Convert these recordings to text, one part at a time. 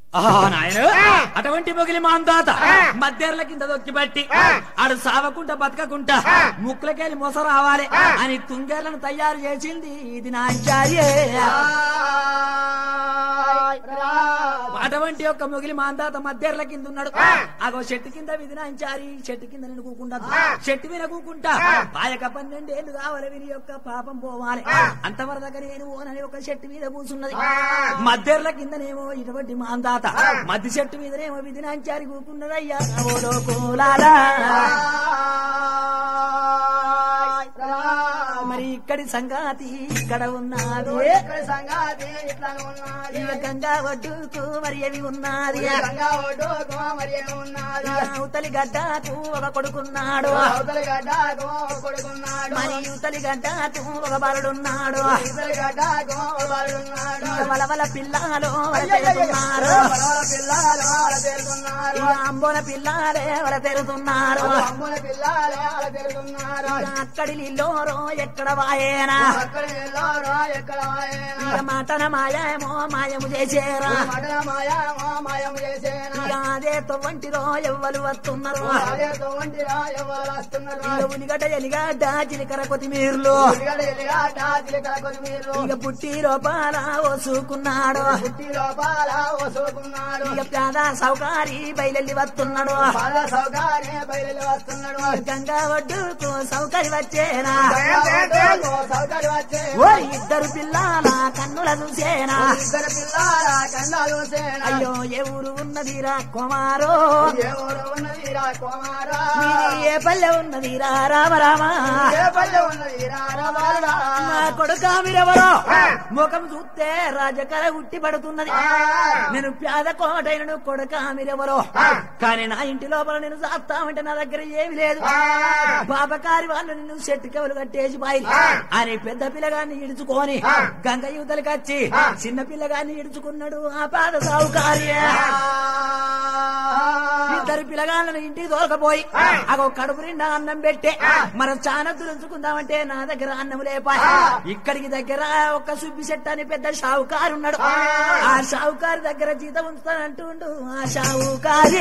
నాయన అటువంటి మొగిలి మాందాత మధ్యర్ల కింద దొక్కి బట్టి ఆడు సావకుండా బతకకుండా ముక్కులకెళ్ళి మొస రావాలి అని తుంగేర్లను తయారు చేసింది ఇది నా ఆచార్యే. అటువంటి యొక్క మొగిలి మాందాత మధ్యర్ల కింద ఉన్నాడు. అగో చెట్టు కింద విధినాంచారి, చెట్టు కింద నేను కూకుంటా, చెట్టు మీద కూకుంటా ఆయక 12 ఏళ్ళు కావాలి విని యొక్క పాపం పోవాలి అంతవరదాకా నేను ఓనని ఒక చెట్టు మీద కూర్చున్నది. మధ్యర్ల కిందనేమో ఇటువంటి మాందాత, మధ్య చెట్టు మీదనేమో విధినాంచారి కూకున్నదయ్యా. మరి ఇక్కడి సంగాతి ఇక్కడ ఉన్నది, గంగా ఒడ్డుకు మరి అవి ఉన్నది, ఉతలి గడ్డకు ఒక కొడుకున్నాడు, మరి ఉతలి గడ్డకు ఒక బాలుడున్నాడు, వలవల పిల్లలు తెరుతున్నారు, అంబోల పిల్లలే వల తెరుతున్నారు, అక్కడి నీళ్ళోరో ఎక్కడ వాయేనా మాటన మాయమో మాయము చేసేరా, అదే తొవ్వంటిలో ఎవ్వరు వస్తున్నారు, ఉలిగడ్డ ఎలిగడ్డ చిలికర కొత్తిమీర్లు ఇక పుట్టి లోపాల ఓసుకున్నాడు, ఇక పేద సౌకారి బయలెల్లి వస్తున్నాడు, గంగా ఒడ్డుకు సౌకర్యం వచ్చేనా, ఇద్దరు పిల్లల కన్నుల చూసేనా, అయ్యో ఏ ఊరు ఉన్నదిరా కుమారో, ఏ పల్లె ఉన్నదిరా రామ రామ, నా కొడుకా మీరెవరో ముఖం చూస్తే రాజకర ఉట్టి పడుతున్నది, నేను పేద కోటైనను కొడుకా మీరెవరో, కానీ నా ఇంటి లోపల నేను చేస్తామంటే నా దగ్గర ఏమి లేదు, పాపకారి వాళ్ళు నిన్ను చెట్టు కవులు కట్టేసి బాయి అని పెద్ద పిల్లగాన్ని ఇడుచుకొని గంగ యువతలకి వచ్చి చిన్న పిల్లగాన్ని ఇడుచుకున్నాడు ఆ పాద సావుకారి. ఇద్దరు పిల్లగాళ్ళను ఇంటికి తోలకపోయి అగో కడుపు నిండా అన్నం పెట్టే మనం చాలా దులుచుకుందామంటే నా దగ్గర అన్నం లేపాయి. ఇక్కడికి దగ్గర ఒక సుబ్బి చెట్టు అని పెద్ద షావుకారు ఉన్నాడు, ఆ షావుకారి దగ్గర జీతం ఉంచుతానంటుండు ఆ షావుకారి.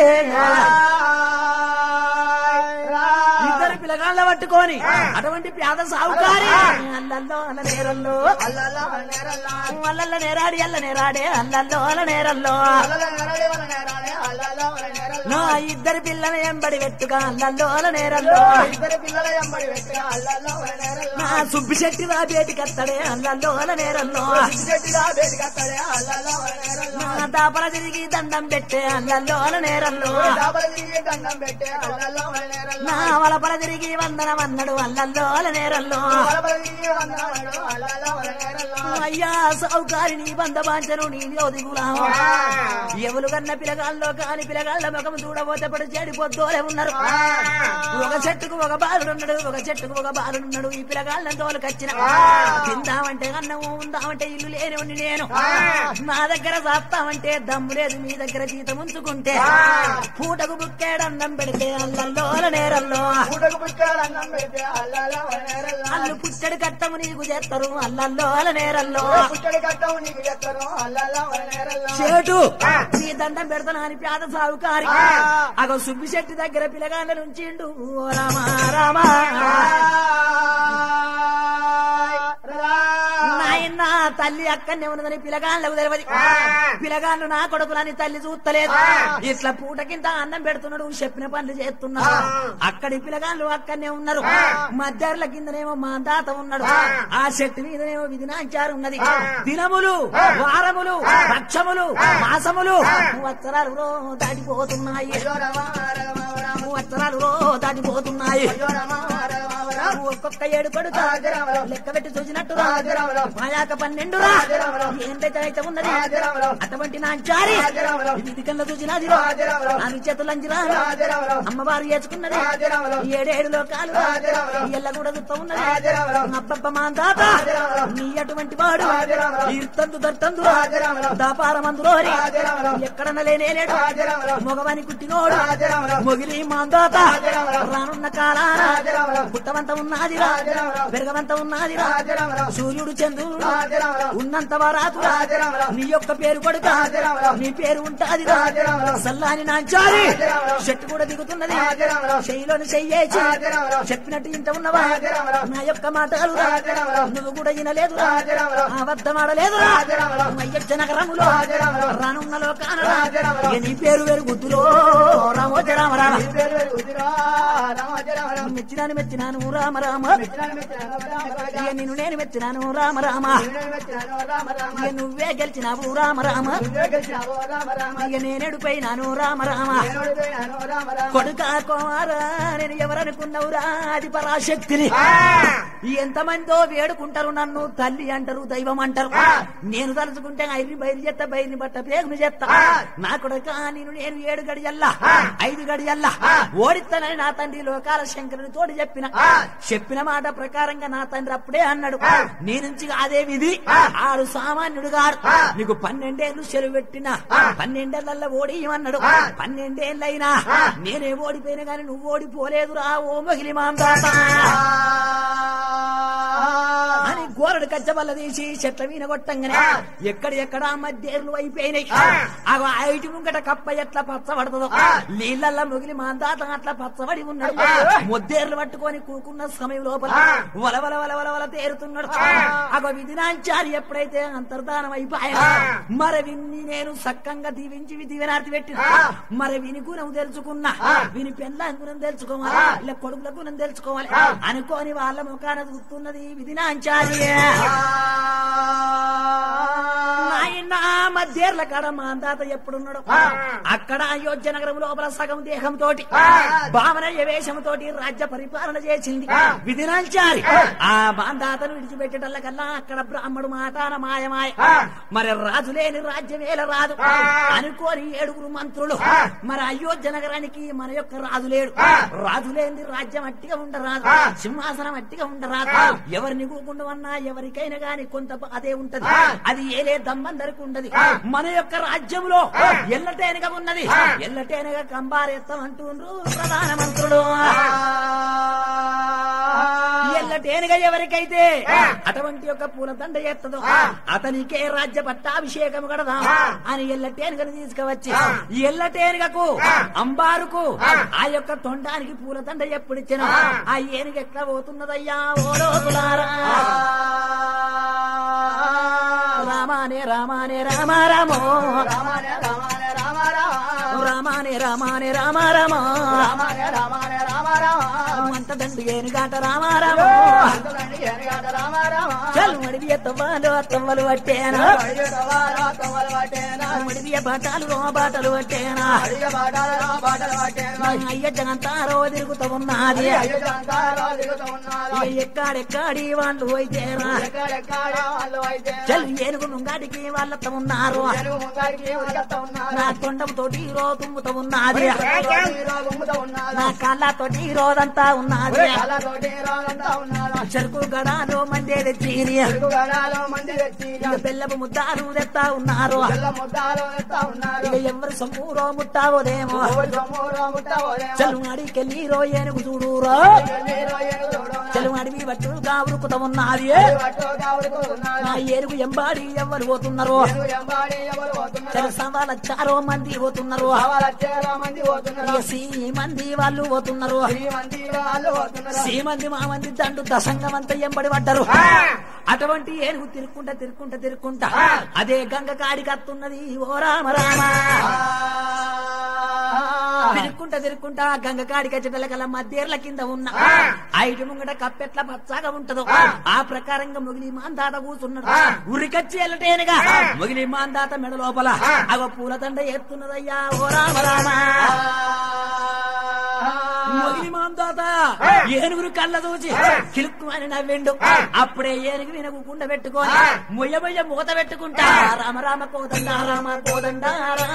ఇద్దరు పిల్లగాళ్ళ పట్టుకొని అటువంటి పేద సావుకారి అల్లల్లో అల్ల నేరల్లో అల్లల్ల నేరాడి అల్ల నేరాడే అల్లల్లో అల్ల నేరల్లో నా ఇద్దరు పిల్లల ఎంబడి వెట్టుగా అల్లల్లో అల్ల నేరల్లో నా సుబ్బి చెట్టి రా బేటికత్తడే అల్లల్లో అల్ల నేరల్లో నా దాపల తిరిగి దండం పెట్టే అల్లల్లో అల్ల నేరల్లో నా వలపల తిరిగి వందనం అన్నాడు అల్లల్లో అల్ల నేరల్లో. అయ్యా సౌకారి నీ బంధ బాంచను నీ దిగులా ఎవరు కన్న పిల్లగాల్లో కాని పిల్లగాళ్ళ ముఖం చూడబోతే పడి చెడిపోతూనే ఉన్నారు. ఒక చెట్టుకు ఒక బాలుడున్నాడు, ఒక చెట్టుకు ఒక బాలుడున్నాడు. ఈ పిల్లగాళ్ళని తోలుకొచ్చిన తిందామంటే అన్నము ఉందామంటే ఇల్లు లేని ఉండి నేను నా దగ్గర చేస్తామంటే దమ్ము లేదు, మీ దగ్గర జీతం ఉంచుకుంటే పూటకు బుక్కేడన్నం పెడితే అల్లల్లో నేరల్లో అల్లు పుట్టడి కట్టము నీకు చేస్తారు అల్లల్లో నేరల్లో చేటు నీ దండం పెడతాను అని పేద సావుకారి అగో సుబ్బి చెట్టు దగ్గర పిల్లగాళ్ళ నుంచిండు రామా రామా నాయన తల్లి అక్కడనే ఉన్నదని పిల్లగాళ్ళకు తెలియదు, పిల్లగాళ్ళు నా కొడుకులని తల్లి చూస్తలేదు, ఇట్లా పూట కింద అన్నం పెడుతున్నాడు చెప్పిన పనులు చేస్తున్నాడు. అక్కడి పిల్లగాళ్ళు అక్కడనే ఉన్నారు, మధ్యాహ్న కిందనేమో మా తాత ఉన్నాడు, ఆ చెట్టు మీదనేమో విధినాంచారు ఉన్నది. దినములు వారములు పక్షములు మాసములు సంవత్సరాలు దాటిపోతున్నాయి, సంవత్సరాలు దాటిపోతున్నాయి. ఒక్కొక్క 7 కొడుకు లెక్క పెట్టి చూసినట్టు మాయాక 12 ఏంటైతే ఉన్నది అటువంటి నాంచారి ఇది కన్నా చూసినది నాలుగు చేతులంజిరా అమ్మవారు చేసుకున్నది 7 లోకాలు ఎల్ల కూడా చూస్తూ ఉన్నది. అబ్బబ్బ మా తాత నీ అటువంటి వాడు ఈర్తందు దర్తందు దాపారమందులో ఎక్కడన్నా లేనేలేడు, మగవాని కుట్టినోడు మొగిలి మొగిలి మాందాత రానున్న కాలాన పుట్టవంత ఉన్నదిరా పెరగవంత ఉన్నదిరా సూర్యుడు చంద్రుడు ఉన్నంత వరాతు నీ యొక్క పేరు కొడుక నీ పేరు ఉంటాదిరా సల్లాని నాంచారి చెట్టు కూడా దిగుతున్నది చెయ్యిలోని చెయ్యేసి చెప్పినట్టు ఇంత ఉన్నవా నా యొక్క మాటలు నువ్వు కూడా వినలేదురా అబద్ధమాడలేదురా అయ్యచ్చ నగరములో రానున్న లోకాన నీ పేరు వేరు గుద్దులో రామోజ రామ రామ మెచ్చినాను రామ రామ నిన్ను నేను మెచ్చినాను రామ రామ నువ్వే గెలిచినావు రామ రామ నేనేడుపోయినాను రామ రామ కొడుక కుమారా నేను ఎవరనుకున్నావురా అది పరాశక్తిని ఎంతమందో వేడుకుంటారు నన్ను తల్లి అంటారు దైవం అంటారు నేను తలుచుకుంటే ఐరిని బయలు చేస్తా బయలుని బట్ట పేగుని చేస్తా నా కొడుక నేను 7 గడియల్లా 5 గడియల్లా ఓడిస్తానని నా తండ్రి లోకాల శంకరుని తోటి చెప్పిన మాట ప్రకారంగా నా తండ్రి అప్పుడే అన్నాడు నీ నుంచి అదే విధి ఆడు సామాన్యుడు గాడు నీకు 12 ఏళ్ళు సెలవు పెట్టినా 12 ఏళ్లలో ఓడియమన్నాడు 12 ఏళ్ళైనా నేనే ఓడిపోయినా గాని నువ్వు ఓడిపోలేదురా ఓ మొగిలి మాందాత అని గోరడు కచ్చబల్ల తీసి చెట్ల వీన కొట్టంగానే ఎక్కడ మధ్యేర్లు అయిపోయినాయి అగో ఐటి ముంగట కప్ప ఎట్లా పచ్చబడుతుందో నీళ్ళల్లా మొగిలి మాందాత అట్లా పచ్చబడి ఉన్నాడు మొద్దేర్లు పట్టుకొని కూకున్న సమయం లోపల వల తేరుతున్నాడు అగో విధినాంచారి ఎప్పుడైతే అంతర్ధానం అయిపోయా మరి విన్ని నేను సక్కంగా దీవించి దీవెనార్తి పెట్టిన మరి విని గుణం తెలుసుకున్నా విని పెళ్ళ గుణం తెలుసుకోవాలి ఇలా కొడుకుల గుణం తెలుసుకోవాలి అనుకోని వాళ్ళ ముఖాన చూస్తున్నది విధినాంచారి మధ్యేర్ల కాడ మాందాత ఎప్పుడున్నాడు అక్కడ అయోధ్య నగరం లోపల సగం దేహంతో భావన వేషంతో రాజ్య పరిపాలన చేసింది విధినాంచారి ఆ మాందాతను విడిచిపెట్టేటల్లకల్లా అక్కడ బ్రాహ్మడు మాటాన మాయమాయ మరి రాజు లేని రాజ్యమేల రాదు అనుకోని 7 మంత్రులు మరి అయోధ్య నగరానికి మన యొక్క రాజు లేడు రాజు లేని రాజ్యం అట్టిగా ఉండరాదు సింహాసనం అట్టిగా ఉండరాదు ఎవరిని కూకుండవన్నా ఎవరికైనా గాని కొంత అదే ఉంటది అది ఏలే దమ్మందరికి ఉండదు మన యొక్క రాజ్యంలో ఎల్లటేనగా ఉన్నది ఎల్లటేనగా కంబారెత్తం అంటుండ్రు ప్రధానమంత్రులు ఎల్లటేనగా ఎవరికైతే అటువంటి యొక్క పూలదండ ఎత్తదో అతనికే రాజ్య పట్టాభిషేకం కడదాం అని ఎల్లటేనుగను తీసుకువచ్చి ఎల్లటేనుగకు అంబారుకు ఆ యొక్క తొండానికి పూలదండ ఎప్పుడిచ్చిన ఆ ఏనుగ ఎట్లా పోతున్నదయ్యా ఓలోతులారా రామానే రామానే రామ రామో రామానే రామానే రామ రామానే రామానే రామ రామ రామానే రామానే రామ రామ అంత దండి ఏనుగాట రామ రామ చల్ మడివియ తవ్వాలు అత్తవ్వలు పట్టేనా మడివియ బాటలు బాటలు పట్టేనా అయ్య జనంతారో తిరుగుతూ ఉన్నది ఎక్కడెక్కడి వాళ్ళు అయితేనా చల్ ఏనుగు ముంగాటికి వాళ్ళతో ఉన్నారు నా తొండంతోటి రో తుమ్ముతూ ఉన్నది నా కాళ్ళతోటి రోజంతా ఉన్నది చెరుకు గడాలో మందే తెచ్చి బెల్లపు ముద్దాలు తెస్తా ఉన్నారు ఎవరు సొమ్మురో ముట్టావోదేమో చలు అడికెళ్ళి రో ఏనుగు చూడురో చలు అడివి బట్టుగా ఉరుకుతా ఉన్నది నా ఏనుగు ఎంబాడి ఎవరు పోతున్నారు చలు సవాలచ్చారో మంది పోతున్నారు మంది వాళ్ళు పోతున్నారు మంది మా మంది దండు దశంగం అంతా ఎంబడి పడ్డారు అటువంటి ఏనుగు తిరుక్కుంటా అదే గంగ కాడికి అత్తున్నది ఓ రామ రామ తిరుక్కుంటా గంగ కాడికి వచ్చేటల మధ్యేర్ల కింద ఉన్న ఐదు ముంగట కప్పెట్ల పచ్చగా ఉంటదో ఆ ప్రకారంగా మొగిలి మాందాత కూర్చున్నాడు ఉరికచ్చి వెళ్ళటేనుగా మొగిలి మాందాత మెడ లోపల అగ పూలదండ ఎత్తున్నదయ్యా ఓ రామ రామ మొగిలి మాందాత ఏనుగురు కళ్ళ దూచి కిలుక్కు అని నవ్విండు అప్పుడే ఏనుగు వినకుండ పెట్టుకొని మొయ్య మూత పెట్టుకుంటా రామ రామ కోదండ రామ కోదండ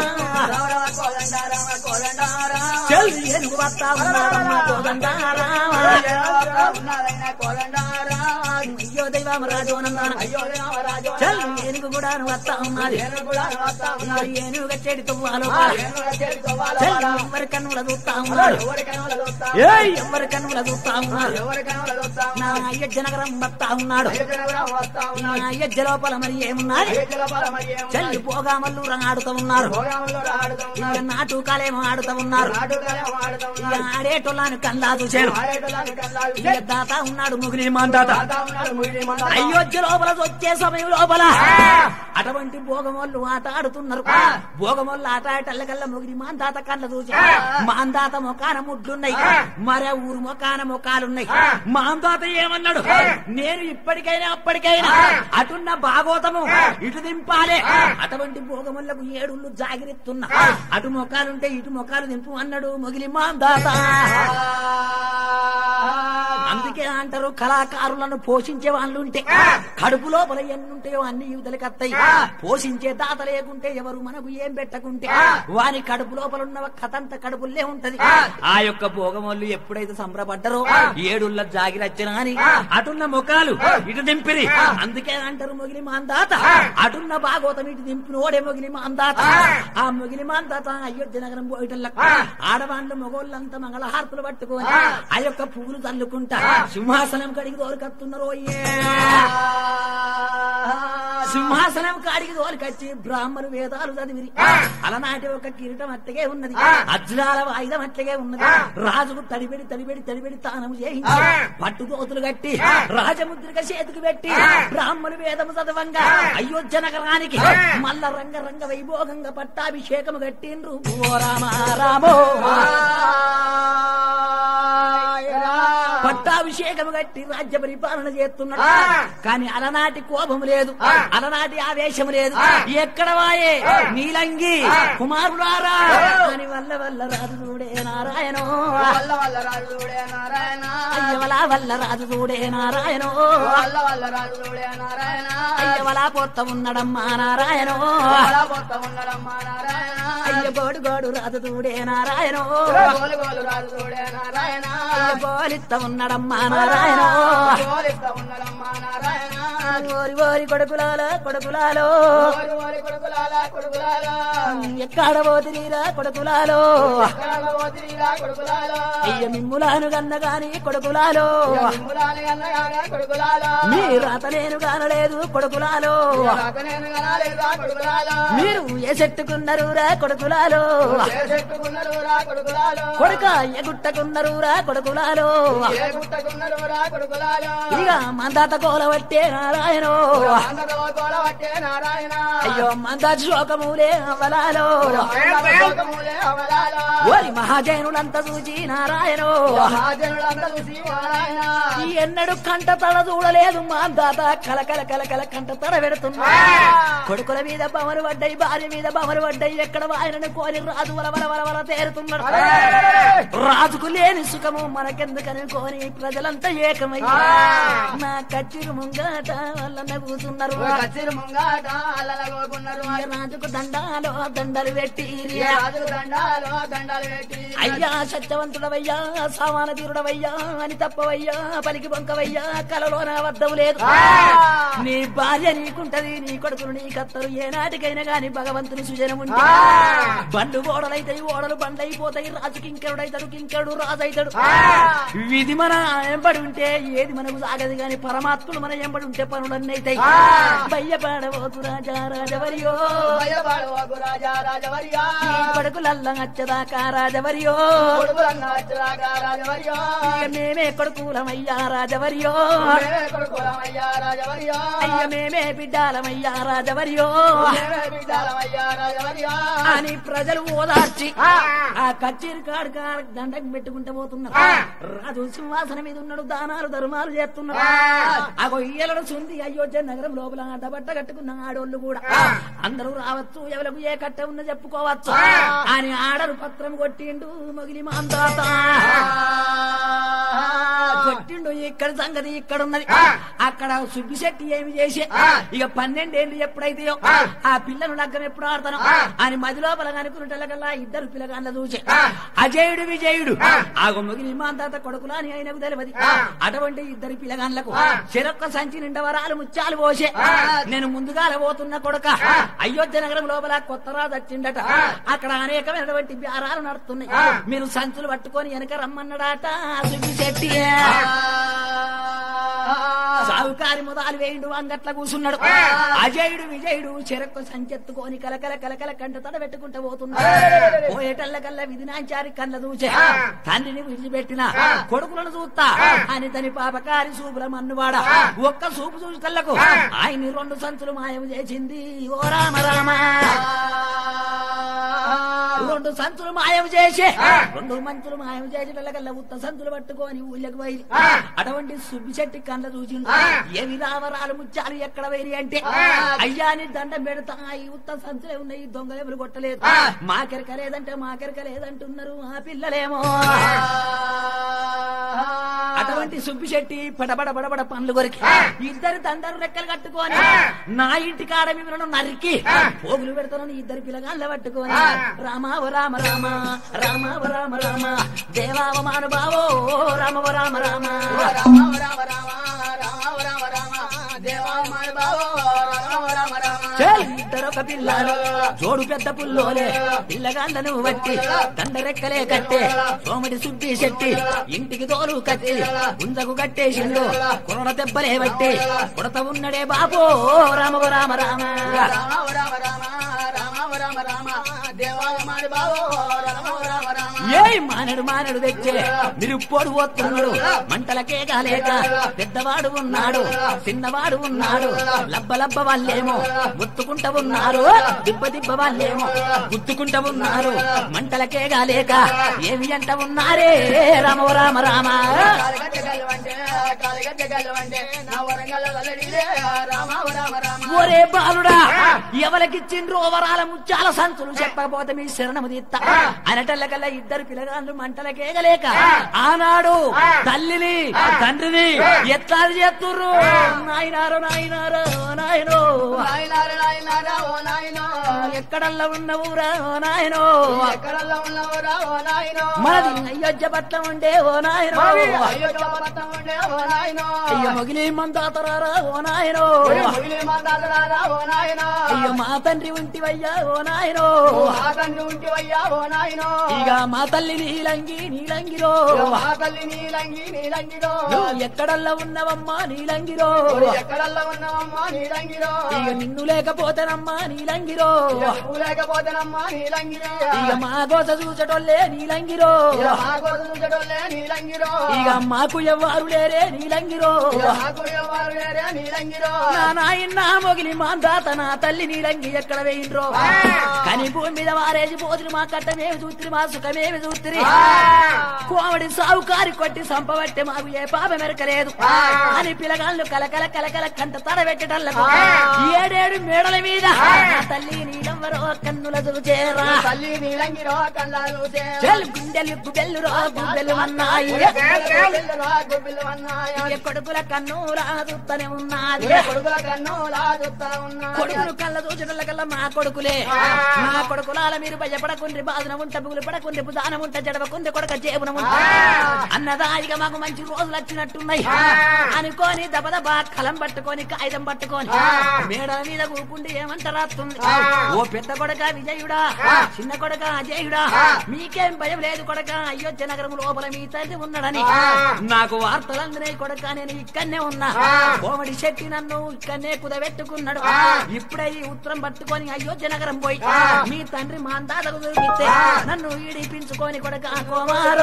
ఏనుగు వస్తా ఉన్నా కోదండ రామ అయ్యో దైవం రాజోనందాన చల్ ఏనుగు కూడా వస్తా ఉన్నది ఏనుగు చెడి తువ్వాలో ఎవరి కన్నుల చూస్తా ఉన్నాడు ఎవరి కన్నుల చూస్తా ఉన్నాడు నా అయోధ్య నగరం వస్తా ఉన్నాడు నా అయోధ్య లోపల మరి ఏమున్నాడు చల్లి పోగామల్లు ఆడుతూ ఉన్నారు నాటకాలేమో ఆడుతూ ఉన్నారు ఆడేటోళ్ళని కల్లా చూశారు దాత ఉన్నాడు ముగిలి మాందాత అయోధ్య లోపల వచ్చే సమయం లోపల అటువంటి భోగమోళ్ళు ఆట ఆడుతున్నారు భోగమోళ్ళు ఆట ఆటల్లకల్లా ముగిలి మాందాత కళ్ళ చూసి మాందాత మొకాన ముడ్లున్నాయి మరే ఊరు మొకాన మొకాలున్నాయి మాందాత ఏమన్నాడు నేను ఇప్పటికైనా అప్పటికైనా అటున్న భాగవతము ఇటు దింపాలే అటువంటి భోగములకు ఏడుళ్ళు జాగిరిస్తున్నా అటు మొకాలుంటే ఇటు మొకాలు దింపు అన్నాడు మొగిలి మాందాత అందుకే అంటారు కళాకారులను పోషించే వాళ్ళు ఉంటే కడుపు లోపల ఎన్నుంటాయో అన్ని యువతలకి వస్తాయి పోషించే దాత లేకుంటే ఎవరు మనకు ఏం పెట్టకుంటే వాని కడుపు లోపల ఉన్న కథంత కడుపుల్లే ఉంటది ఆ యొక్క భోగమోళ్ళు ఎప్పుడైతే సంబరపడ్డారో ఏడుళ్ళ జాగిరచ్చనా అని అటున్న ముఖాలు ఇటు దింపిరి అందుకే అంటారు మొగిలి మాందాత అటున్న భాగవతం ఇటు దింపినోడే మొగిలి మాందాత ఆ మొగిలి మాందాత అయోధ్య నగరం పోయటంలో ఆడవాళ్ళు మొగోళ్ళంతా మంగళహారతులు పట్టుకొని ఆ యొక్క పువ్వులు తల్లుకుంటా సింహాసనం కడిగి దోరికత్తున్నారు సింహాసనం కాడికి దోలికొచ్చి బ్రాహ్మణు వేదాలు చదివిరి అలనాటి ఒక కిరీటం అట్టగే ఉన్నది అజ్రాల వాయిదం అట్టగే ఉన్నది రాజుకు తడిబెడి తడిబెడి తడిబెడి తానము చేయించి పట్టు దోతులు కట్టి రాజముద్రిక చేతికి పెట్టి బ్రాహ్మణు వేదము చదవంగా అయోధ్య నగరానికి మల్ల రంగ రంగ వైభోగంగా పట్టాభిషేకము కట్టిండ్రు ఓ రామ రామో పట్టాభిషేకము కట్టి రాజ్య పరిపాలన చేస్తున్నాడు కానీ అలనాటి కోపము లేదు అలనాటి ఆవేశము లేదు ఎక్కడ వాయే నీలంగి కుమారుడారా అని వల్ల వల్ల రాజు చూడే నారాయణో అయ్యవలా వల్ల రాజు చూడే నారాయణో అయ్యవలా పొత్త ఉన్నడమ్మా నారాయణో అయ్య గోడు గోడు రాజు చూడే నారాయణో గోలిత్త ఉన్నడమ్మా నారాయణ ఓరి ఓరి కొడుకులాల కొడుకులాలో ఎక్కడ పోతిరీరా కొడుకులాలో అయ్య మిమ్ములాను గన్న గాని కొడుకులాలో మీ రాత నేను కానలేదు కొడుకులాలో మీరు ఏ చెట్టుకున్నరురా కొడుకులాలో కొడుక ఎగుట్టకున్నరురా కొడుకులాలో ఇక మందాత కోలవట్టే నారాయణో అయ్యో మందాత శోకములే అవలాలో ఓరి మహాజనులంతా చూచి నారాయణో ఎన్నడు కంట తడ చూడలేదు మందాత కలకల కలకల కంట తడ పెడుతున్నా కొడుకుల మీద బమరు పడ్డాయి భార్య మీద బమరు పడ్డాయి ఎక్కడ ఆయనను కోరి రాజు వల వల వల వల తేరుతున్నాడు రాజుకు లేని సుఖము మనకెందుకని కోని ప్రజలంతా ఏకమయ్యా నా కచ్చిరు ముంగాట వాళ్ళ కూతున్నారు రాజుకు దండాలో దండలు పెట్టి అయ్యా సత్యవంతుడవయ్యా సామాన తీరుడవయ్యా అని తప్పవయ్యా పలికి బొంకవయ్యా కలలో నా వద్దవు లేదు నీ భార్య నీకుంటది నీ కొడుకులు నీ కత్తరు ఏనాటికైనా గాని భగవంతుని సుజనముంటే బండు ఓడలైతాయి ఓడలు బండ్లైపోతాయి రాజు కింకరుడైతాడు కింకరుడు రాజు అవుతాడు విధి మన ఎంబడి ఉంటే ఏది మనకు సాగదు గాని పరమాత్ముడు మన ఎంబడి ఉంటే పనులన్నీ అవుతాయి భయ్యపాడబోతు రాజా రాజవరియో కొడుకులల్లా అచ్చదాకా రాజవరియో మేమే కొడుకులమయ్యా రాజవరియో అయ్య మేమే బిడ్డాలమయ్యా రాజవరియో అని ప్రజలు ఓదార్చి ఆ కచ్చేరి కాడు దండకు పెట్టుకుంటూ పోతున్నారు రాజు సింహాసనం మీద ఉన్నాడు దానాలు ధర్మాలు చేస్తున్నాడు ఆ గొయ్యలను సుంది అయోధ్య నగరం లోపల ఆటబట్ట కట్టుకున్న ఆడోళ్ళు కూడా అందరూ రావచ్చు ఎవరికి ఏ కట్ట ఉన్న చెప్పుకోవచ్చు అని ఆడరు పత్రం కొట్టిండు మొగిలి మాందాత కొట్టిండు ఇక్కడ సంగతి ఇక్కడ ఉన్నది అక్కడ సుబ్బిశెట్టి ఏమి చేసి ఇక 12 ఏళ్ళు ఎప్పుడైతే ఆ పిల్లను లగ్గం ఎప్పుడు ఆడతాను అని మది లోపల అనుకున్నట్లకల్లా ఇద్దరు పిల్లగాళ్ళ చూసే అజయుడు విజయుడు ఆగు మొగిలి మాంతాత కొడుకులా అని ఆయనకు తెలియదు అటువంటి ఇద్దరు పిల్లగాళ్ళకు చెరొక్క సంచి నిండా వరాలు ముత్యాలు పోసే నేను ముందుగా పోతున్న కొడుక అయోధ్య నగరం లోపల కొత్త రాజు వచ్చిండట అక్కడ అనేకమైనటువంటి వ్యారాలు నడుస్తున్నాయి మీరు సంచులు పట్టుకొని వెనక రమ్మన్నాడట సుబ్బిశెట్టి సావుకారి మొదలు వేయుడు అంగట్ల కూర్చున్నాడు అజయుడు విజయుడు చెరొక్క సంచెత్తుకొని కలకల కలకల కంట తడ పెట్టుకుంటూ పోతున్నాడు పోయేటల్లకల్లా విధినాచారి కళ్ళ చూసే తండ్రిని విడిచిపెట్టిన కొడుకులను చూస్తా అని తని పాపకారి సూపుల మన్నువాడ ఒక్క సూపు చూసి కళ్ళకు ఆయన్ని 2 సంచులు మాయం చేసింది ఓ రామ రామ 2 సంచులు మాయం చేసి 2 మంచులు మాయం చేసేటల్లకల్లా ఉత్త సంచులు పట్టుకొని ఊళ్ళకి పోయి అటువంటి సుబ్బిశెట్టి కళ్ళ చూసిండు ఏమి రావరాలు ముచ్చాలు ఎక్కడ పోయి అంటే అయ్యాని దండం పెడతా ఈ ఉత్త సంచులే ఉన్నాయి దొంగలు ఎవరు కొట్టలేదు మాకెరక లేదంటే మాకెరక లేదంటున్నారు ఆ పిల్లలేమో అటువంటి సుబ్బిశెట్టి పడబడ బడబడ పండ్లు కొరికి ఇద్దరు దండరు రెక్కలు కట్టుకొని నా ఇంటి కాడ మిమ్మల్ని నరికి పోగులు పెడతానని ఇద్దరు పిల్లగాళ్ళ పట్టుకొని రామావ రామ రామ రామావ రామ రామ దేవావ మానుభావో రామవ రామ రామ రామావ రామ రామ రామావ రామ రామ దేవావ మానుభావో రామవ రామ రామ ఇద్దరొక పిల్లలు జోడు పెద్ద పుల్లోలే పిల్లగాళ్ళను బట్టి దండరెక్కలే కట్టే సోమడి సుబ్బిశెట్టి ఇంటికి తోలు కట్టి గుంజకు కట్టేసిండు కొరడ దెబ్బలే బట్టి కొడత ఉన్నడే బాబో రామవ రామ రామ రామవ రామ రామ రామవ రామ రామ దేవావ మానుభావో రామవ రామ రామ ఏ మానడు మానడు తెచ్చే మీరు పొడు పోతున్నాడు మంటలకే కాలేక పెద్దవాడు ఉన్నాడు చిన్నవాడు ఉన్నాడు లబ్బ లబ్బ వాళ్ళేమో గుర్తుకుంటా ఉన్నారు దిబ్బ దిబ్బ వాళ్ళేమో గుర్తుకుంటా ఉన్నారు మంటలకే కాలేక ఏమి అంట ఉన్నారే రామ రామ రామ ఒరే బాలుడా ఎవరికిచ్చిండ్రు వరాల ముచ్చాల సంచులు చెప్పకపోతే మీ శరణము తీస్తా అనటల్లకల్లా ఇద్దరు పిల్లగాళ్ళు మంటలకే గలేక ఆనాడు తల్లిని తండ్రిని ఎత్తాది చేస్తుర్రు నాయనారో నాయనారో నాయనో ఎక్కడల్లా ఉన్నవురా ఓ నాయనో మనది అయోధ్య పట్నం ఉండే ఓ నాయనో అయ్యో మొగిలి మందాతరారా ఓ నాయనో అయ్యో మా తండ్రి ఉంటివయ్యా ఓ నాయనో ఇక మా తల్లి నీలంగి నీలంగిరో ఎక్కడల్లా ఉన్నవమ్మా నీలంగిరో ఇక నిన్ను లేకపోతేనమ్మా నీలంగిరో ఇక మా గోస చూచటోళ్ళే నీలంగిరో ఇక మాకు ఎవ్వరు లేరే నీలంగిరో నా నాయన మొగిలి మా దాత నా తల్లి నీలంగి ఎక్కడ వేయిండ్రో కని భూమి మీద వారేసి పోతురు మా కట్టమేమి చూతురి మా సుఖమేమి చూతురి కోమడి సావుకారి కొట్టి సంపబట్టే మాకు ఏ పాప మెరకలేదు అని పిల్లగాళ్ళు కలకల కలకల కంట తడబెట్టటల్లకు 7 మేడల మీద నా తల్లి నీలమ్మరో కన్నుల చూచేరా గుండెలు గుబెల్లురో గుబెలు అన్నాయి కొడుకుల కన్నులా చూస్తూనే ఉన్నది కొడుకులు కళ్ళ చూచటల్లకల్లా మా కొడుకులే మా కొడుకులాల మీరు భయపడకుండ్రి బాధన ఉంట పుగులు పడకుండ్రి పుదానం ఉంట జడవకుండ్రి కొడక జేబున ఉంట అన్నదాయిగా మాకు మంచి రోజులు వచ్చినట్టున్నాయి అనుకోని దబదబా కలం పట్టుకొని కాగితం పట్టుకొని మేడ మీద కూకుండి ఏమంటారాస్తుంది ఓ పెద్ద కొడక విజయుడా చిన్న కొడక అజయుడా మీకేం భయం లేదు కొడక అయోధ్య నగరం లోపల మీ తండ్రి ఉన్నాడని నాకు వార్తలందరే కొడక నేను ఇక్కడనే ఉన్నా కోమడి శెట్టి నన్ను ఇక్కడనే కుదబెట్టుకున్నాడు ఇప్పుడే ఈ ఉత్తరం పట్టుకొని అయోధ్య నగరం పోయి మీ తండ్రి మాందాతకు దొరికితే నన్ను ఈడిపించుకొని కొడక కోమారో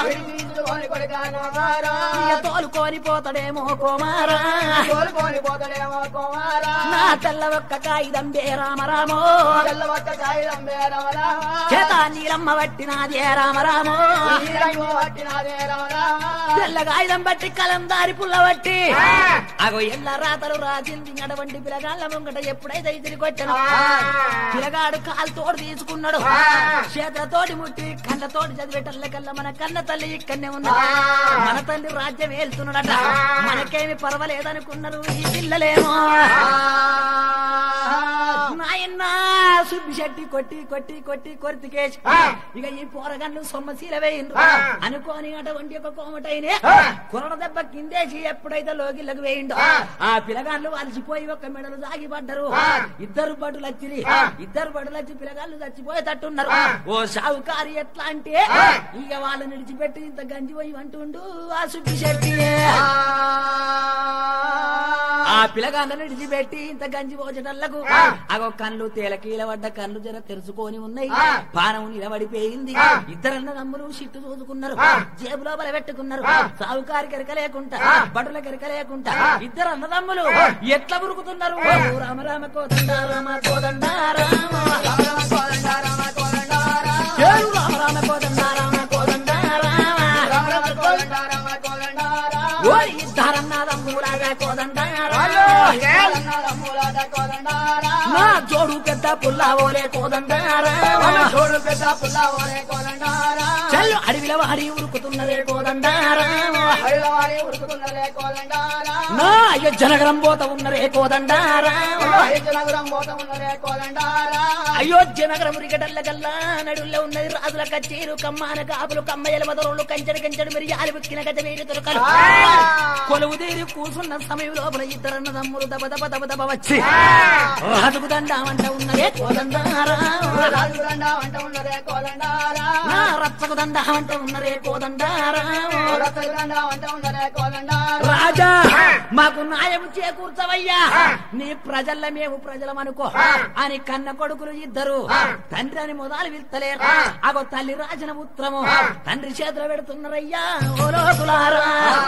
తోలుకొని పోతాడేమో కోమారా నా తెల్ల ఒక్క కాగితంబే రామరామో చేత నీలమ్మ పట్టినాదే రామరామో తెల్ల కాగితం బట్టి కలందారి పుల్ల బట్టి అగో ఎల్ల రాతలు రాసింది అటువంటి పిల్లగాళ్ళ ముంగట ఎప్పుడైతే ఇదిరి కొట్టను పిల్లగాడు కాలుతోడు తీసుకున్నాడు చేతులతోటి ముట్టి కళ్ళతోటి చదివేటల్లకల్లా మన కన్న తల్లి ఇక్కడనే ఉన్నది మన తల్లి రాజ్యం వెళ్తున్నాడట మనకేమి పర్వాలేదనుకున్నారు ఈ పిల్లలేమో నాయన్నా సుబ్బిశెట్టి కొట్టి కొట్టి కొట్టి కొరితికేసి ఇక ఈ పోరగండ్లు సొమ్మశీల వేయిండు అనుకోని అటువంటి ఒక కోమటైనే కొరడ దెబ్బ కిందేసి ఎప్పుడైతే లోకిళ్ళకు వేయిండు ఆ పిల్లగాళ్ళు అలసిపోయి ఒక మెడలు సాగిపడ్డారు ఇద్దరు బడులు వచ్చి పిల్లగాళ్ళు చచ్చిపోయేటట్టున్నారు ఓ షావుకారి ఎట్లా అంటే ఇక వాళ్ళు నిడిచిపెట్టి ఇంత గంజిపోయి అంటుండు ఆ సుబ్బిశెట్టి ఆ పిల్లగాళ్ళ నిడిచిపెట్టి ఇంత గంజి పోచటల్లకు అగో కళ్ళు తేలకీల పడ్డ కళ్ళు జర తెరుచుకొని ఉన్నాయి పానం నిలబడిపోయింది ఇద్దరన్న తమ్ములు సిట్టు చూసుకున్నారు జేబు లోపల పెట్టుకున్నారు సావుకారి కెరక లేకుండా బడుల కెరక లేకుండా ఇద్దరు అన్నదమ్ములు ఎట్లా ఉరుకుతున్నారు రామ రామ కోదండ రామ కోదండ రామ రామ కోదండ రామ కోదండ రామ రామ కోదండ రామ కోదండ రామ రామ కోదండ రామ కోదండ ఓ ఇద్దరన్నదమ్ములాగా కోదండ నా జోడు పెద్ద పుల్లావోలే కోదండారా జోడు పెద్ద పుల్లావోలే కోదండారా చల్లు అడవిల వాడి ఉరుకుతున్నదే కోదండారా నా అయోధ్య నగరం పోత ఉన్నరే కోదండారా అయోధ్య నగరం ఉరిగడల్లగల్లా నడుల్లో ఉన్నది రాజుల కచ్చేరు కమ్మాన కాపులు కమ్మయ్యల మదరులు కంచెడు మిరియాలు బుక్కిన గజ వేరు తొలకలు కొలువు తీరి కూసున్న సమయం లోపల ఇద్దరన్న తమ్ములు దబ దబ దబ దబ వచ్చి రాజుకు దండామంట ఉన్నదే కోదండారా రచ్చకు దండామంట ఉన్నరే కోదండారా రాజా మాకు న్యాయం చేకూర్చవయ్యా నీ ప్రజల్ల మేము ప్రజలమనుకో అని కన్న కొడుకులు ఇద్దరు తండ్రి అని మొదలు విత్తలేరు అగో తల్లి రాజన ఉత్తరము తండ్రి చేతులు పెడుతున్నారయ్యా ఓ లోకులారా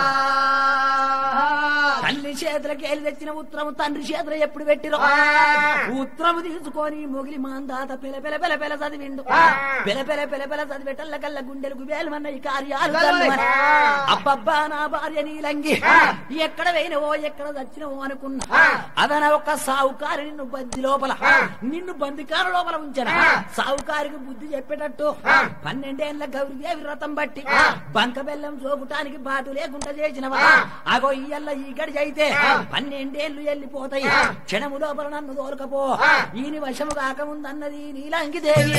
తల్లి చేతులకి వెళ్ళి తెచ్చిన ఉత్తరము తండ్రి చేతులు ఎప్పుడు పెట్టిరో ఉత్తరము తీసుకొని మొగిలి మాందాత పెల పెల పెల పెల చదివిండు పెల పెల పెల పెల చదివేటల్లకల్లా గుండెలకు వేలమన్న ఈ కార్యాలు అబ్బబ్బా నా భార్య నీలంగి ఎక్కడ వేయినవో ఎక్కడ చచ్చినవో అనుకున్నా అదన ఒక సావుకారి నిన్ను బంది లోపల నిన్ను బందికారు లోపల ఉంచన సావుకారికి బుద్ధి చెప్పేటట్టు 12 ఏళ్ల గౌరీదేవి వ్రతం బట్టి బంక బెల్లం చూపటానికి బాటు లేకుండా చేసినవా అగో ఇయ్యల్ల ఈ గడి అయితే 12 ఏళ్లు వెళ్ళిపోతాయి క్షణము లోపల నన్ను తోలుకపో ఈయన వశము కాకముందన్నది నీలంగి దేవి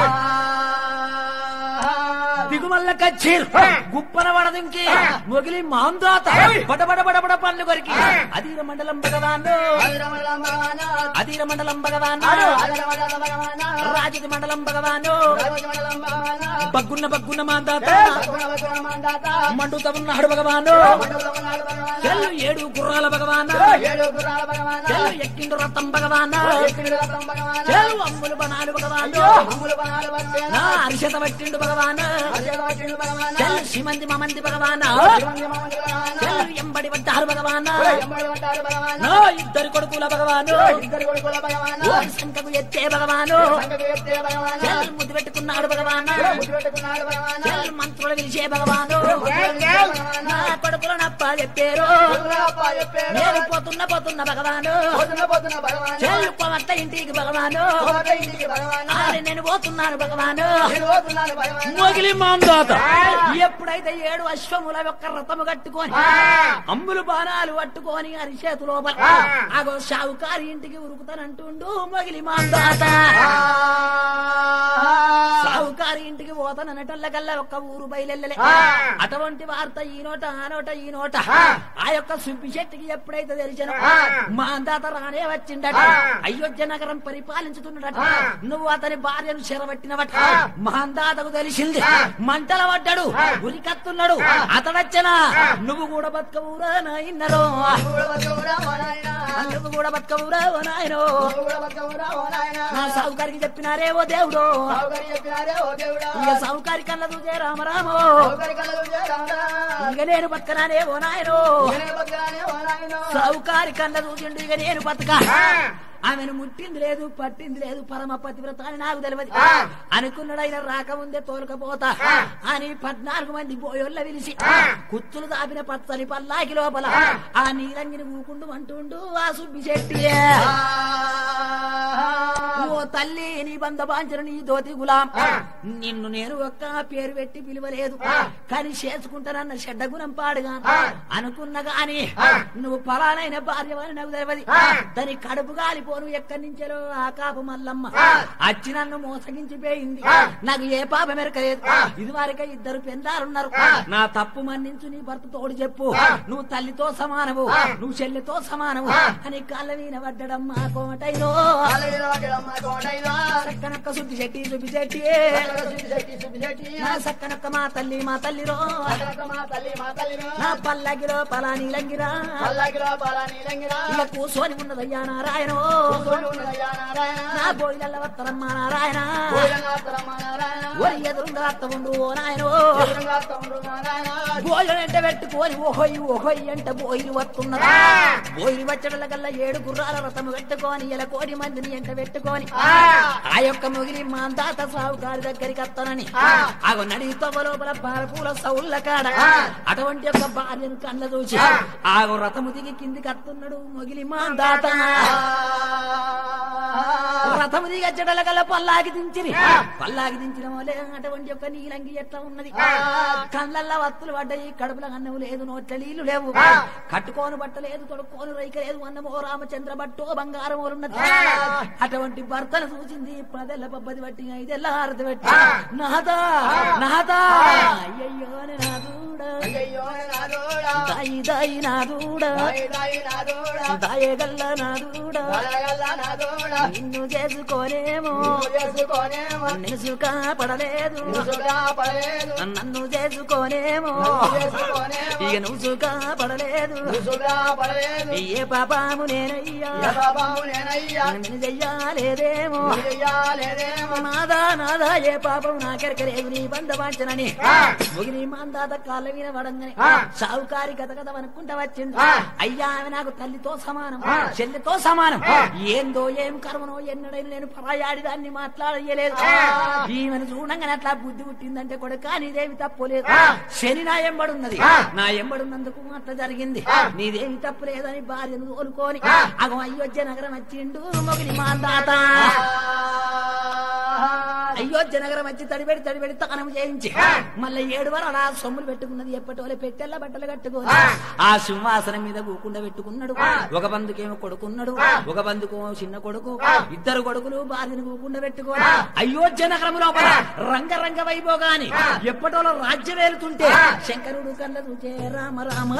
దిగుమల్ల కచ్చీర్ గుప్పన వడదింకి మొగిలి మాందాత బడబడ బడబడ పళ్ళు కొరికి అధీర మండలం భగవాను అధీర మండలం భగవాను రాజతి మండలం భగవాను బగ్గున్న బగ్గున్న మాందాత మండుత ఉన్నాడు భగవాను చెల్లు 7 గుర్రాల భగవాను చెల్లు ఎక్కిండు రథం భగవాను చెల్లు అమ్ములు బనాలు భగవాను నా అరిషత పట్టిండు భగవాను చెల్లు శ్రీమంది మమంది భగవాను చెల్లు ఎంబడి పడ్డారు భగవాను నా ఇద్దరు కొడుకుల భగవాను సంకకు ఎత్తే భగవాను చెల్లు ముద్దు పెట్టుకున్నాడు భగవాను చెల్లు మంత్రులు పిలిచే భగవాను నా కొడుకులు నప్ప చెప్పారు నేను పోతున్న భగవాను చెల్లు కొత్త ఇంటికి భగవాను నేను పోతున్నాను భగవాను మొగిలి మాందాత ఎప్పుడైతే 7 అశ్వముల యొక్క రథము కట్టుకొని అమ్ములు బాణాలు పట్టుకొని అరిచేతు లోపల అగో షావుకారి ఇంటికి ఉరుకుతానంటుండు మొగిలి మాందాత షావుకారి ఇంటికి పోతానటల్లకల్లా ఒక్క ఊరు బయలెల్లలే అటువంటి వార్త ఈ నోట ఆ నోట ఆ యొక్క సుబ్బిశెట్టికి ఎప్పుడైతే తెలిసిన మాందాత రానే వచ్చిండట అయోధ్య నగరం పరిపాలించుతున్నట నువ్వు అతని భార్యను చెరబట్టినవట మాందాతకు తెలిసింది మంటల పడ్డాడు ఉరికత్తున్నాడు అతడచ్చనా నువ్వు కూడా బతకవురా నాయనరో నువ్వు కూడా బతకవురా ఓ నాయనో నా సావుకారికి చెప్పినారే ఓ దేవుడు ఇక సావుకారి కళ్ళ చూసే రామరామో ఇక నేను బతకనానే ఓ నాయనో సావుకారి కళ్ళ చూసిండు ఇక నేను బతక ఆమెను ముట్టింది లేదు పట్టింది లేదు పరమ పతివ్రత అని నాకు తెలియదు అనుకున్నాడైనా రాకముందే తోలకపోతా అని 14 మంది బోయోళ్ళ పిలిచి కుచ్చులు దాపిన పచ్చని పల్లాకి లోపల ఆ నీలంగిని ఊకుండు అంటుండు ఆ సుబ్బి చెట్టి ఓ తల్లి నీ బంధబాంచన నీ దోతి గులాం నిన్ను నేను ఒక్క పేరు పెట్టి పిలువలేదు కానీ చేసుకుంటానన్న చెడ్డ గుణం పాడుగా అనుకున్న గాని నువ్వు ఫలానైన భార్యవని నాకు తెలియదు దాని కడుపు గాలిపోను ఎక్కడి నుంచో ఆ కాపు మల్లమ్మ అచ్చి నన్ను మోసగించిపోయింది నాకు ఏ పాప మెరకలేదు ఇది వరకే 2 పెందారున్నారు నా తప్పు మన్నించు నీ భర్త తోడు చెప్పు నువ్వు తల్లితో సమానము నువ్వు చెల్లితో సమానము అని కాళ్ళ మీద పడ్డడమ్మా కోటైలో సక్కనొక్క సుబ్బి చెట్టి సుబ్బి చెట్టి సక్కనొక్క మా తల్లిరో నా పల్లగిరో పలాని లంగిరా ఇలా కూసోని ఉన్నదయ్యా నారాయణో నా బోయిలల్ల వత్తరమ్మా నారాయణ ఒరి ఎదురుగా అత్త ఉండు ఓ నాయనో బోయిలు ఎంట పెట్టుకొని ఓహోయి అంట బోయిలు వస్తున్నదా బోయిలు వచ్చడల కల్లా 7 గుర్రాల రథము పెట్టుకొని ఇలా 1 మందిని ఎంట పెట్టుకొని ఆ యొక్క మొగిలి మాందాత సావుకారి దగ్గరికి వస్తానని ఆగో నడితో లోపల పాలపూల సౌళ్ళ కాడ అటువంటి యొక్క భార్యను కళ్ళ చూసి ఆగో రథము దిగి కిందికి వస్తున్నాడు మొగిలి మాందాత రథము దిగి వచ్చడల కల్లా పల్లాకి దించిన వాళ్ళే అటువంటి యొక్క నీలంగి ఎట్లా ఉన్నది కళ్ళల్లో వత్తులు పడ్డాయి కడుపుల అన్నం లేదు నోట్ల నీళ్లు లేవు కట్టుకోను బట్ట లేదు తొడుక్కోను రైక లేదు అన్నమో రామచంద్ర బట్టో బంగారం ఉన్నది అటువంటి భర్తను చూసింది 10 పబ్బది బట్టి 5 హారతి పెట్టి నాదా అయ్యయ్యో దాయి నాదూడా దాయగల్ల నాదూడా నిన్ను చేసుకోనేమో నిసుగా పడలేదు నన్ను చేసుకోనేమో ఇక నువ్వుగా పడలేదు ఏ పాపము నేనయ్యా నేను చెయ్యాలేదేమో నాదా ఏ పాపం నాకెరకలేదు నీ బంధవాంచనని ముగిని మాందాత కాళ్ళ మీద పడంగానే సావుకారి కథ అనుకుంటా వచ్చింది అయ్యా ఆమె నాకు తల్లితో సమానం చెల్లితో సమానం ఏందో ఏం కర్మనో ఎన్నడైనా నేను పరాయాడి దాన్ని మాట్లాడలేదు ఈమెను చూడంగానే అట్లా బుద్ధి పుట్టిందంటే కూడా నీదేమి తప్పులేదు శని నా ఎంబడున్నది నా ఎంబడున్నందుకు అట్లా జరిగింది నీదేమి తప్పు లేదని భార్యను తోలుకొని అగం అయోధ్య నగరం వచ్చిండు మొగిలి మాందాత అయోధ్య నగరం వచ్చి తడిబెడి తానం చేయించి మళ్ళీ 7 వారాలు ఆ సొమ్ములు పెట్టుకున్నది ఎప్పటోలే పెట్టెల్ల బట్టలు కట్టుకోని ఆ సింహాసనం మీద కూకుండా పెట్టుకున్నాడు ఒక బంధుకేమో కొడుకున్నాడు ఒక బంధుకు చిన్న కొడుకు 2 కొడుకులు భార్యను కూకుండా పెట్టుకోని అయోధ్య నగరం లోపల రంగరంగ వైభోగాని ఎప్పటోలో రాజ్యం వెళ్తుంటే శంకరుడు కళ్ళ చూచే రామ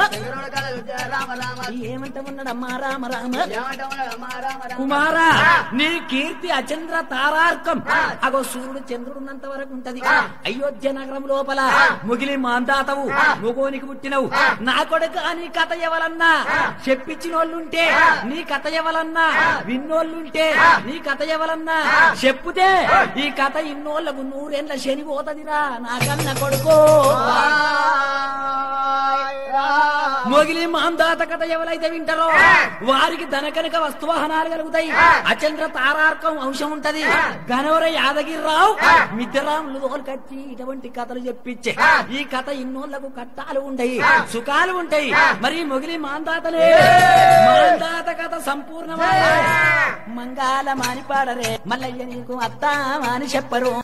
ఏమంట ఉన్నాడమ్మా రామ కుమారా నీ కీర్తి అచంద్ర తారార్కం అగో సూర్యుడు చంద్రుడున్నంత వరకు ఉంటది అయోధ్య నగరం లోపల ముగిలి మాందాతవు ముగోనికి పుట్టినవు నా కొడుకు నీ కథ ఎవలన్నా చెప్పించినోళ్ళుంటే నీ కథ ఎవలన్నా విన్నోళ్ళుంటే నీ కథ ఎవలన్నా చెప్పుతే ఈ కథ ఇన్నోళ్లకు 100 ఏళ్ల శని పోతదిరా నాకన్న కొడుకో మొగిలి మాందాత కథ ఎవరైతే వింటారో వారికి ధనకనక వస్తువాహనాలు కలుగుతాయి అచంద్ర తారార్కం అంశం ఉంటది గనవర యాదగిరిరావు మిద్దరాములు తోలుకొచ్చి ఇటువంటి కథలు చెప్పించే ఈ కథ ఇన్నోళ్లకు కట్టాలు ఉంటాయి సుఖాలు ఉంటాయి మరి మొగిలి మాందాతలే మాందాత కథ సంపూర్ణమైన మంగాళ మాని పాడరే మల్లయ్య నీకు అత్తా మాని చెప్పరు